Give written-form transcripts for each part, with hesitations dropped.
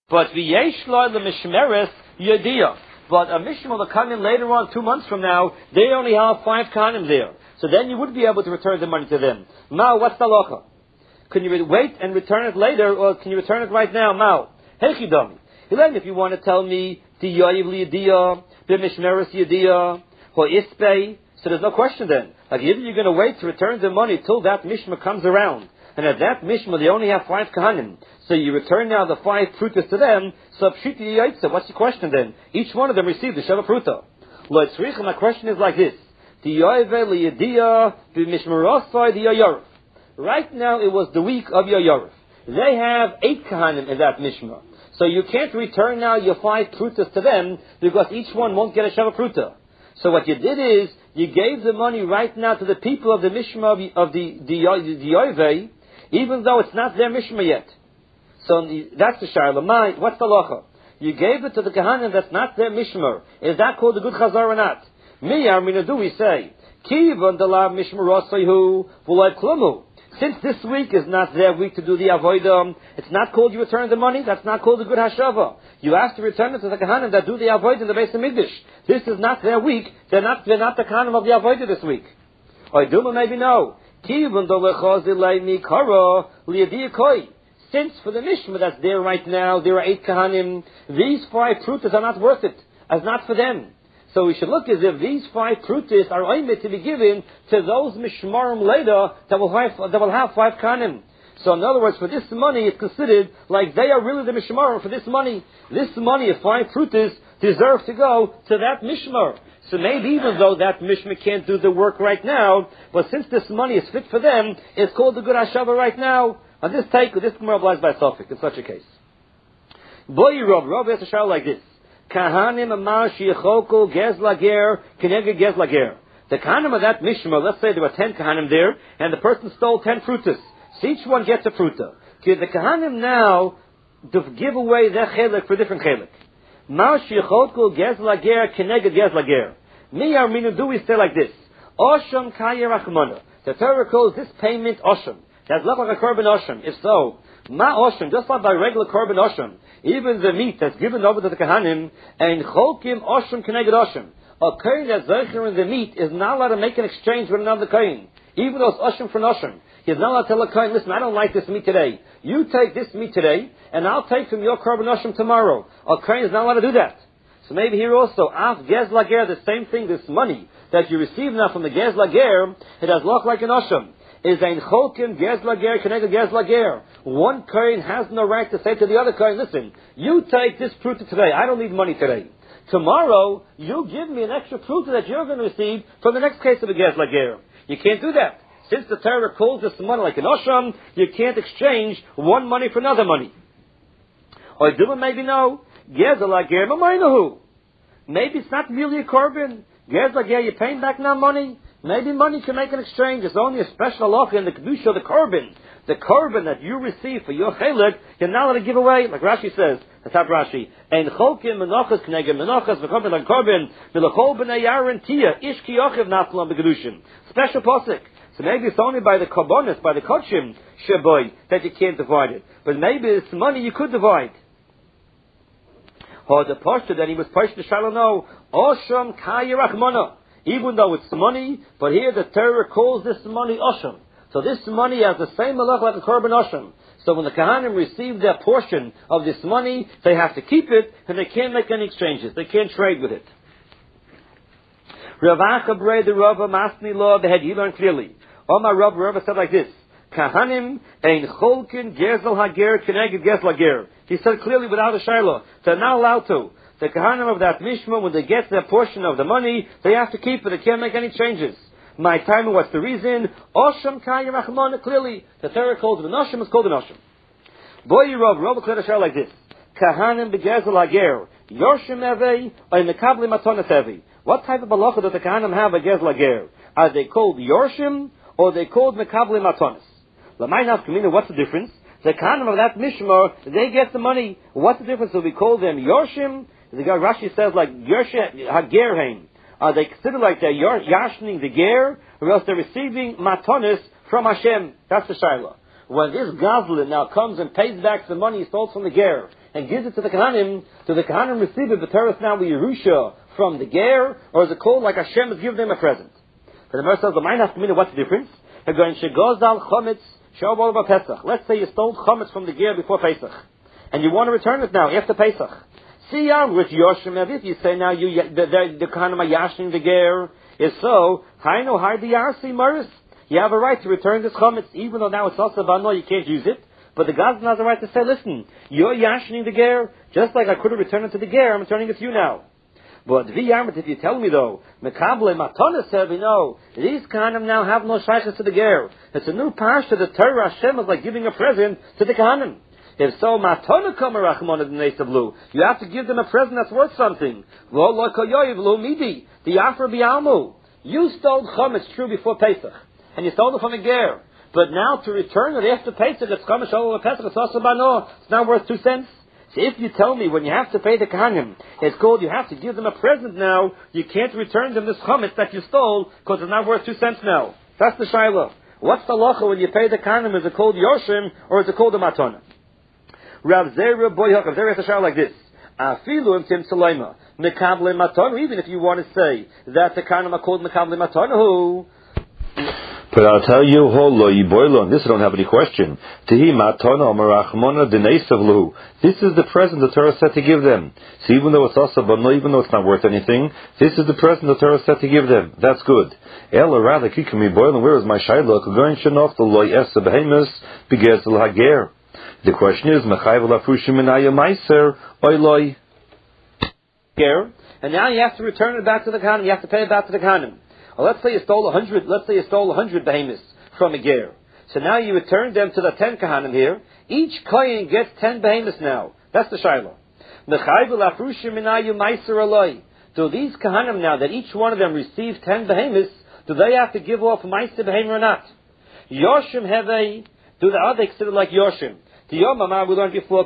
But v'yeshla the mishmeres yediyah. But a mishmer will come in later on, 2 months from now, they only have 5 kahanim there. So then you would be able to return the money to them. Mao, what's the halacha? Can you wait and return it later, or can you return it right now? Mao. Hechidami. If you want to tell me, diyayiv liyediyah, b'mishmeres yediyah, or ispei, so there's no question then. Like either you're going to wait to return the money till that mishmer comes around. And at that mishmer, they only have 5 kahanim. So you return now the 5 prutas to them. So pshiti yaitza. What's the question then? Each one of them received the sheva pruta. Lo etzricha. My question is like this: Diyoive liyediyah b'mishmerosai diyayorif. Right now it was the week of Yoyorif. They have 8 kahanim in that mishmer. So you can't return now your 5 prutas to them because each one won't get a sheva pruta. So what you did is you gave the money right now to the people of the mishmer of the Yoive, even though it's not their mishmer yet. So that's the shayla. What's the halacha? You gave it to the kahanim that's not their mishmer. Is that called a good chazar or not? Miyar minadu, we say. Kivan dalav mishmerosayhu v'loy klumu. Since this week is not their week to do the avodah, it's not called you return the money. That's not called a good hashava. You have to return it to the kahanim that do the avodah in the Beis Hamikdash. This is not their week. They're not the kahanim of the avodah this week. Or duma maybe no. Kivan dalav mikara liyadiyah koi. Since for the mishmah that's there right now, there are 8 kahanim, these 5 prutas are not worth it, as not for them. So we should look as if these 5 prutas are oimid to be given to those mishmarim later that will have 5 kahanim. So in other words, for this money, it's considered like they are really the mishmarim for this money. This money of 5 prutas deserve to go to that mishmar. So maybe even though that mishmar can't do the work right now, but since this money is fit for them, it's called the good hashava right now. On this take, this Gemara applies by Sophic in such a case. Boy, Rob has a shout like this: Kahanim amar shiachoko gez lager keneged gez lager. The kahanim of that mishmar, let's say there were 10 kahanim there, and the person stole 10 frutas. So each one gets a fruta. Can the kahanim now give away their chelik for different chelik? Mar shiachoko gez lager keneged gez lager. Miyar minu, do we say like this? Osham kaya rachmana. The Torah calls this payment osham. That looks like a korban osham. If so, ma osham, just like by regular korban osham, even the meat that's given over to the kahanim, and cholkim osham keneged osham. A kohen that's zeicher in the meat is not allowed to make an exchange with another kohen, even though it's osham for osham. He's not allowed to tell a kohen, listen, I don't like this meat today. You take this meat today, and I'll take from your korban osham tomorrow. A kohen is not allowed to do that. So maybe here also, af gez lager, the same thing, this money that you receive now from the gez lager, it has look like an osham. Is ein cholkim gez lager connected gez lager. One kohen has no right to say to the other kohen, listen, you take this pruta today. I don't need money today. Tomorrow, you give me an extra pruta that you're going to receive from the next case of the gez lager. You can't do that. Since the Torah calls this money like an osham, you can't exchange one money for another money. Or do it maybe no. Gez lager mamaynahu. Maybe it's not really a korban. Gez lager, you're paying back now money. Maybe money can make an exchange. It's only a special halacha in the kedusha of the korban. The korban that you receive for your chelik, you're not allowed to give away. Like Rashi says, the top Rashi, ein cholkim menachas kneged menachas v'korban like korban v'lechol b'nei yaron tia ish ki yochiv naflam b'kedushin. Special posik. So maybe it's only by the korbanos, by the kodshim sheboy, that you can't divide it. But maybe it's money you could divide. Or the posture that he was poshed to Shalom, Osham Kaya Rachmana. Even though it's money, but here the Torah calls this money Osham. So this money has the same malach like a korban Osham. So when the Kohanim receive their portion of this money, they have to keep it, and they can't make any exchanges. They can't trade with it. Rav Acha Brei the Rava Masni Law, they had you learn clearly. Omar Rava said like this: Kahanim ein cholkin gezel hager keneged gezel hager. He said clearly without a shayla, they're not allowed to. The kahanim of that mishma, when they get their portion of the money, they have to keep it. They can't make any changes. My time, what's the reason? Osham kaya rachmana. Clearly, the Torah calls it an osham. It's called an osham. Boy, Rav clear shayla like this: Kahanim begezel hager yorshim evei or mekabli matonas evei. What type of halacha does the kahanim have a gezel hager? Are they called yorshim or are they called mekabli matonas? L'maynaf kamina. What's the difference? The kahanim of that mishmar, they get the money. What's the difference? Do we call them yorshim? The guy Rashi says like yorshim hagerheim. Are they considered like they're yashning the ger, or else they're receiving matonis from Hashem? That's the shayla. When this gazlan now comes and pays back the money he stole from the ger, and gives it to the Kohanim, do the Kohanim receive it, the Torah now with Yerusha from the Ger, or is it called like Hashem is giving them a present? But the Gemara says, the mind has to mean what's the difference? They're going, Shegozal Chometz Shavol Pesach. Let's say you stole Chometz from the Ger before Pesach, and you want to return it now, after Pesach. Siyam, which Yoshim Evit, you say now, the Kohanim are yashing the Ger, is so, Hainu Hardi Yarsi Maris. You have a right to return this Chometz, even though now it's also Bano, you can't use it. But the Gazan has a right to say, listen, you're yashing the Ger, just like I could have returned it to the Ger, I'm returning it to you now. But if you tell me though, Mekable Matana said, no, these Kohanim now have no shaykhs to the Ger. It's a new parsha. The Torah Hashem is like giving a present to the Kohanim. If so, Matana Kamarachmon of the Nesavlu, you have to give them a present that's worth something. Lo Lokoyoyev Lo Midi, the Afra Bialmu. You stole Chometz true before Pesach, and you stole it from a Ger. But now to return it after Pesach, it's Chometz Shalom Pesach, it's also Bano. It's now worth 2 cents. So if you tell me when you have to pay the Kohanim, it's called you have to give them a present now, you can't return them this Chometz that you stole because it's not worth 2 cents now. That's the Shiloh. What's the halacha when you pay the Kohanim? Is it called Yoshim or is it called a Matana? Rav Zera Boy Hakav Zera has a Shiloh like this. Afilu Im Tim Salema Mekable Matana. Even if you want to say that the Kohanim are called Mekable Matana, but I'll tell you, on this I don't have any question. This is the present the Torah said to give them. So even though it's also Bano, even though it's not worth anything, this is the present the Torah said to give them. That's good. Where is my Shaila? The question is, and now you have to return it back to the Kohanim. You have to pay it back to the Kohanim. Well, let's say you stole 100. Let's say you stole 100 behemoths from a ger. So now you return them to the 10 Kohanim here. Each kohen gets 10 behemoths now. That's the Shiloh. Do these Kohanim now that each one of them receive 10 behemoths, do they have to give off Meiser behemoth or not? Yoshim have do the other consider like Yoshim? The Yom Amar we learned before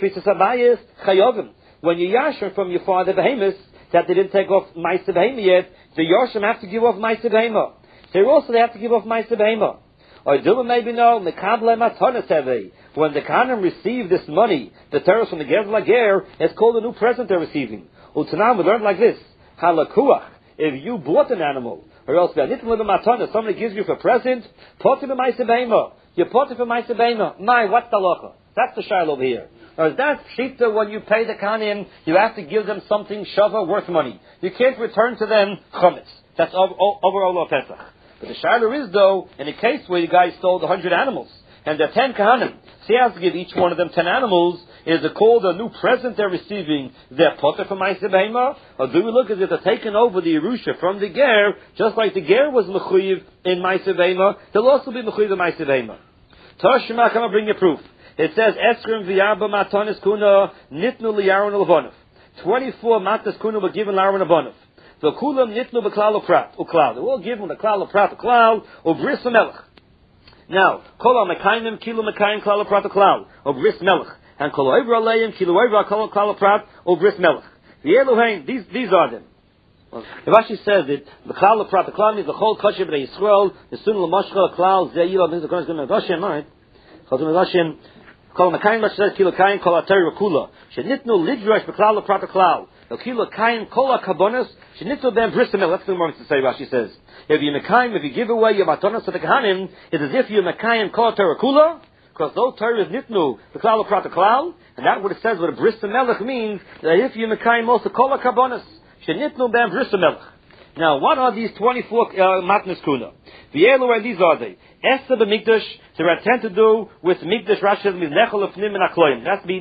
Chayovim. When you Yashim from your father behemoths that they didn't take off Meiser behemoth yet, the Yoshim have to give off Meiser behemoth. Here also they have to give off Meiser behemoth. Or do we maybe know Mekable Matana Sevei? When the Kohanim receive this money, the Torah from the Ger Lager, it's called a new present they're receiving. Utanam we learned like this: Halakuach. If you bought an animal, or else somebody gives you for present, put him in Meiser behemoth. You put it for Meiser behemoth. What's the locha? That's the Shiloh over here. Or is that Pshita when you pay the Kohanim, you have to give them something shava worth money. You can't return to them Chometz. That's overall Pesach. But the Shiloh is though, in a case where you guys stole 100 animals, and there are 10 Kohanim, so he has to give each one of them 10 animals. Is it called a new present they're receiving? They're potter for Meiser behemoth? Or do we look as if they're taking over the Yerusha from the Ger, just like the Ger was Mechuyev in Meiser behemoth, they'll also be Mechuyev in Meiser behemoth. Toshima, come and bring your proof. It says, Eskrim v'yarba matanis kuna nitnu liyaron levonov. 24 matas kuna were given Laron Levonov. The kulam nitnu b'klal uprat, uklal. They were all given the klal uprat, uklal, ubris melech. Now, kol ha-mekayim kilu mekayim klal uprat, uklal, ubris melech. And kol oivra aleim kilu oivra kol klal uprat, ubris melech. The Elohim, these are them. Rashi says that the klal uprat, uklal means the whole kosher b'nei Yisrael, the sun l'mashcha, klal, ze'yila, means the kodesh g'mei Hashem, right? Chazon Hashem. Kol Mekayim says Kilo Kain Kol Atari Rakula. Shenitnu Lidrash Beklal Prata Klal. Kilo Kain Kol Akabonas. Shenitnu Ben Bristamel. That's the moment to say. Rashi says, if you Mekayim, if you give away your matonas to the Kohanim, it's as if you Mekayim Kol Atari Rakula, because those Torah is Nitnu Beklal Prata Klal, and that what it says. What a Bristamel means that if you Mekayim also Kol Akabonas. Shenitnu Ben Bristamel. Now, what are these 24 matnas kuna? The Elu and these are they. Esther b'mikdash, they are tend to do with mikdash. Rashi says nechol lefnim and akloim. It has to be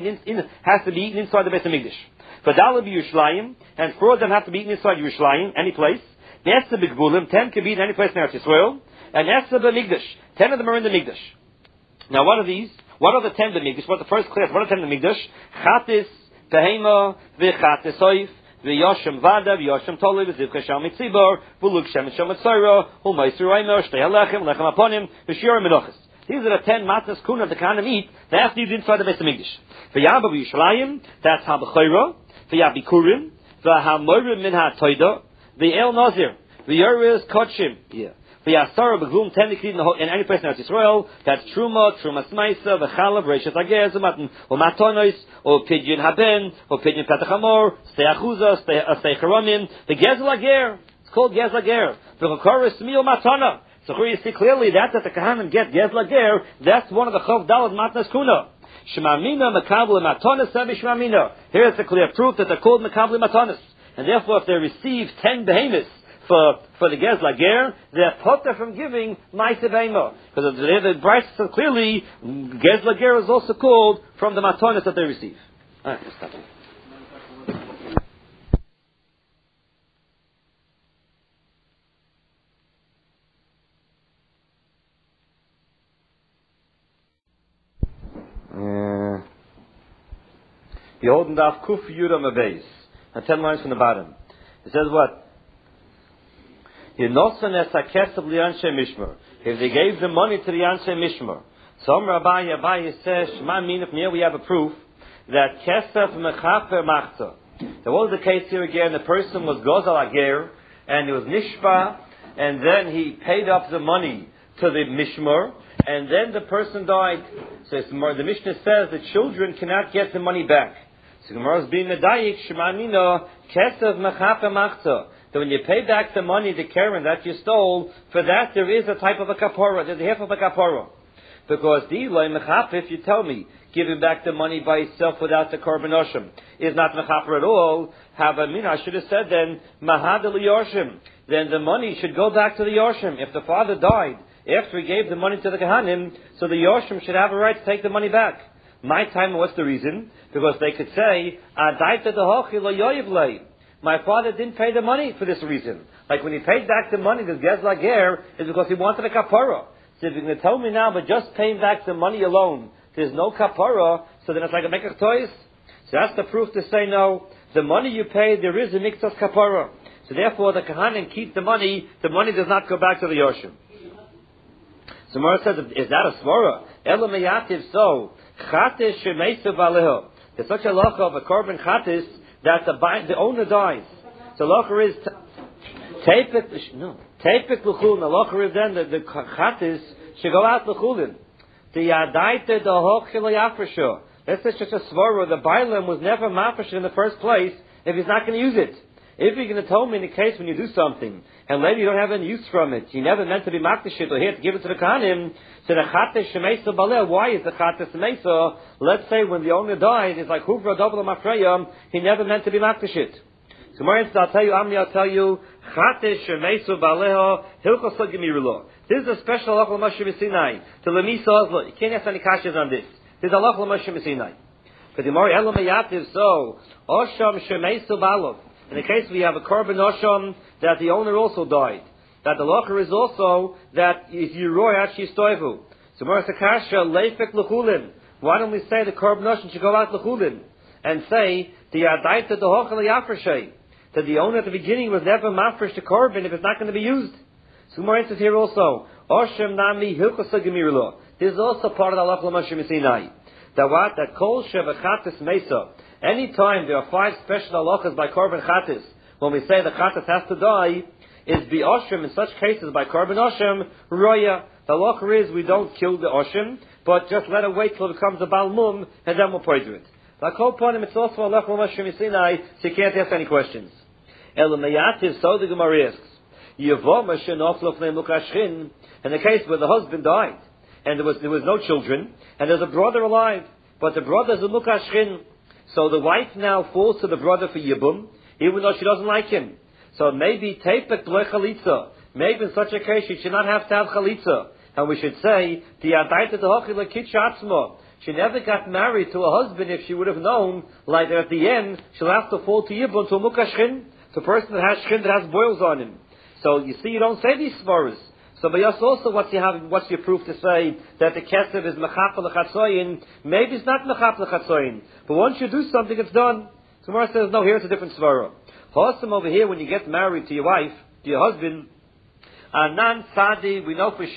eaten inside the Beit Hamikdash. Vadala b'Yerushalayim, and 4 of them have to be eaten inside Yerushalayim, any place. Esther b'gvulim, 10 can be eaten any place in Eretz Yisrael. And Esther b'mikdash, 10 of them are in the mikdash. Now, what are these? What are the 10 b'mikdash? What the first class? What are 10 in the mikdash? Chatis, behema, v'chatis oif. V'yoshem vada, v'yoshem toli, v'zivcha shal mitzibor, v'luk shem et shom etzayro, v'maiser aimer, shtei halechem, lechem aponim, v'shir menochas. These are the 10 matzahs kuna the Kohanim eat. They have to eat inside the Beit Hamikdash. V'yaba v'Yushalayim, that's ha-b'chayra, v'yabikurim, v'ha-morim min ha-toida, v'el nazir, v'yoris kodshim, V'yasara begum tendikid in any place in Eretz Yisrael. That's truma, truma smaisa, v'chalav, reishes agez, or matonos, or pidyon haben, or pidyon petachamor, stay achuza, stay charonim. The gezel ager. It's called gezel ager. V'chokoris mil matana. So here you see clearly that the Kahanim get gezel ager. That's one of the chav dalad matnas kuna. Shemamina mekabel matonis sevi shemamina. Here's the clear proof that they're called mekabel matonis. And therefore, if they receive 10 behemoths for the Gezla Ger, they're potter from giving Maisa Behemoth. Because the Bryce says clearly, Gezla Ger is also called from the Matonis that they receive. Alright, let's stop. Yehoden Daf Kuf Yudam Abeis. Now 10 lines from the bottom. It says what? If they gave the money to the Anshe Mishmar. Some Abaye says, Shema Minif, here we have a proof that Kesef Mechaper Machta. There was the case here again, the person was Gozal Ager, and it was Nishba, and then he paid up the money to the Mishmar, and then the person died. So the Mishnah says the children cannot get the money back. So Gemara is being medayik, Shema Mina, Kesef Mechaper Machta. So when you pay back the money, the Karen that you stole, for that there is a type of a kapora. There's a half of a kapora. Because the Eloi Mechaper, if you tell me, giving back the money by itself without the Korban Oshim is not Mechaper at all, I should have said then, Mahad el Yoshim. Then the money should go back to the Yoshim. If the father died after he gave the money to the Kahanim, so the Yoshim should have a right to take the money back. My time, what's the reason? Because they could say, Adaita dehochi lo yoyivlei. My father didn't pay the money for this reason. Like when he paid back the money, this Gezla Ger, is because he wanted a kapara. So if you're going to tell me now, but just paying back the money alone, there's no kapara, so then it's like a mekach toys. So that's the proof to say no. The money you pay, there is a miktas kapara. So therefore, the Kahanim keep the money does not go back to the Yoshim. So Mara says, is that a svara? Ela meyativ so, chatis shemeisu baleho. There's such a lacha of a korban chatis, that the owner dies. So locher is tapik l'chulin. The locher is then the chatis should go out l'chulin. The yadaita the hochil yafresho. That's such a svara. The bailam was never mafresh in the first place if he's not going to use it. If you're going to tell me in the case when you do something and later you don't have any use from it, you never meant to be makdashit or here to give it to the kahanim. So the chates shemesa baleh. Why is the chates shemesa? Let's say when the owner died, it's like huvra double mafreyam. He never meant to be makdashit. So more instance, I'll tell you, chates shemesa baleho hilchos gemirulo. This is a special halach l'Moshe Sinai to Lemisa Ozlo. You can't ask any kashas on this. This is a halach l'Moshe Sinai. But the more elam yativ so osham shemesa balov. In the case we have a korban osham that the owner also died, that the locher is also that if you roy actually stoivu. So Mara Sakasha leifek l'chulin. Why don't we say the korban osham should go out l'chulin and say the adaita the hochel yafreshay, that the owner at the beginning was never mafresh to korban if it's not going to be used. So Mara says here also osham nami hilchos gemirlo. This is also part of the halach l'Moshe Sinai. That kol shevachatis mesa. Anytime there are 5 special halachas by korban chatis, when we say the chatis has to die, is the oshim in such cases by korban oshim roya. The halacha is we don't kill the oshim, but just let it wait till it becomes a balmum, and then we'll pray to it. Like whole point, it's also a halach l'Moshe Sinai, so you can't ask any questions. Elameyativ, so the Gemara asks, Yavo Moshe noflo fnei mukashchin, in the case where the husband died, and there was no children, and there's a brother alive, but the brother is a mukashchin. So the wife now falls to the brother for yibum, even though she doesn't like him. So maybe tepek b'lei chalitza. Maybe in such a case she should not have to have chalitza. And we should say, Ti'adaita dehochi lekitcha atzma. She never got married to a husband if she would have known, like at the end, she'll have to fall to yibum, to a mukashchin. It's a person that has shchin, that has boils on him. So you see, you don't say these svaras. So by us also, what's your proof to say that the kesef is mechap l'chatzoyin? Maybe it's not mechap l'chatzoyin, but once you do something, it's done. So Gemara says, no, here's a different svara. Hosam over here, when you get married to your wife, to your husband, anan sadi, we know for sure.